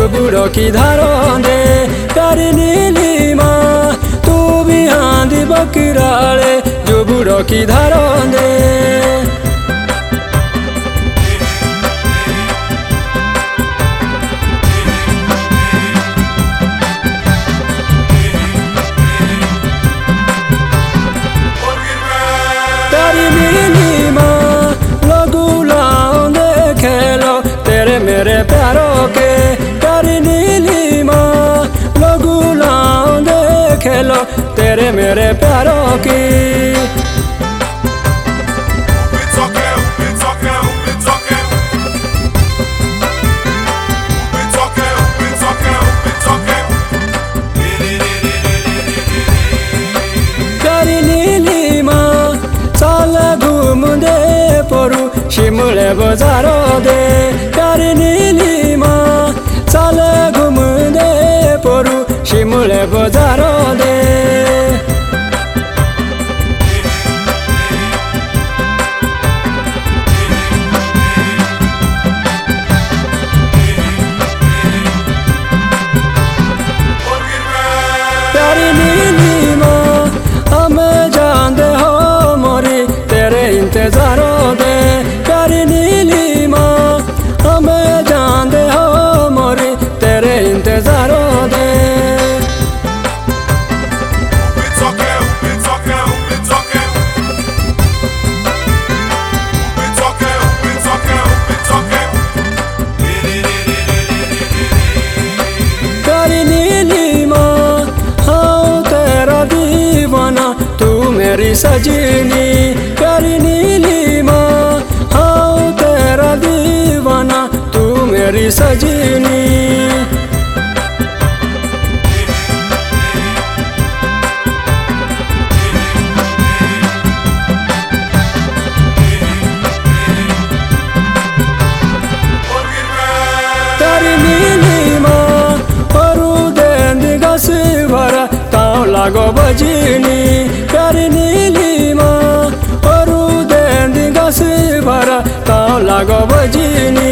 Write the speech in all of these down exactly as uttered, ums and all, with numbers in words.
जुबुड़ो की धारों दे प्यारी नीलिमा तू भी आंधी बकराले जुबुड़ो की धारों दे प्यारी नीलिमा लगुलाओं दे खेलो तेरे मेरे प्यारों के प्यारी नीलिमा लगुलाओं दे खेलो तेरे मेरे प्यारों की प्यारी नीलिमा साल घूम दे पोरू शिमले बाजारों दे प्यारी नीलिमा साल घूम दे पोरू शिमले बाजारों दे प्यारी नीलिमा हमें जानते हो मोरी तेरे इंतजारों दे प्यारी नीलिमा हमें जानते हो मोरी तेरे इंतजारों दे प्यारी नीलिमा हाँ तेरा दीवाना तू मेरी सजनी प्यारी नीलिमा हाँ तेरा दीवाना तू मेरी सजनी प्यारी नीलिमा परू देंदी गस भरा ताव लागो बजनी प्यारी नीलिमा परू देंदी गस भरा ताव लागो बजनी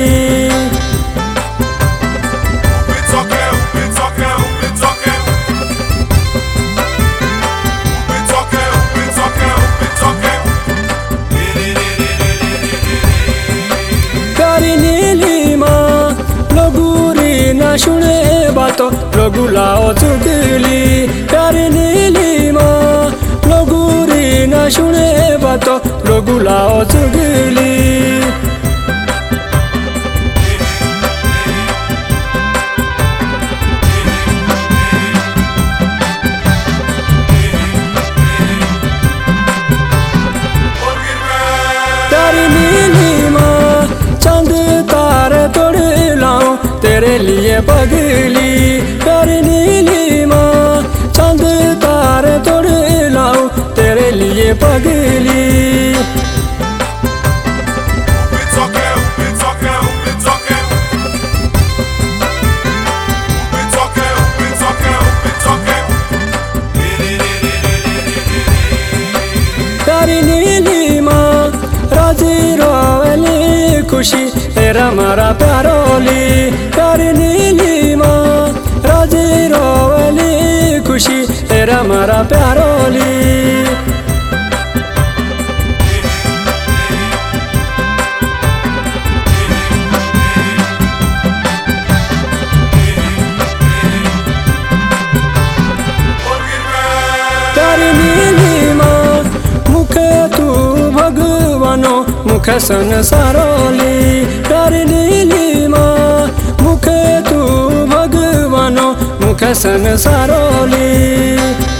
प्यारी नीलिमा लगुरी न सुने बातों लगुलाओ चुगली प्यारी नीलिमा लगुरी न सुने बातों लगुलाओ चुगली प्यारी नीलिमा चंद तारे तोड़ लाऊं तेरे लिए पगली प्यारी नीलिमा चंद तारे तोड़ लाऊं तेरे लिए पगली प्यारी नीलिमा राजी रोवली खुशी तेरा मारा प्यारोली प्यारी नीलिमा राजी रोवली खुशी तेरा मारा प्यारोली प्यारी नीलिमा मुखे तू भगवानो मुखे संसारोली प्यारी नीलिमा मुखे तू भगवानो मुखे संसारोली।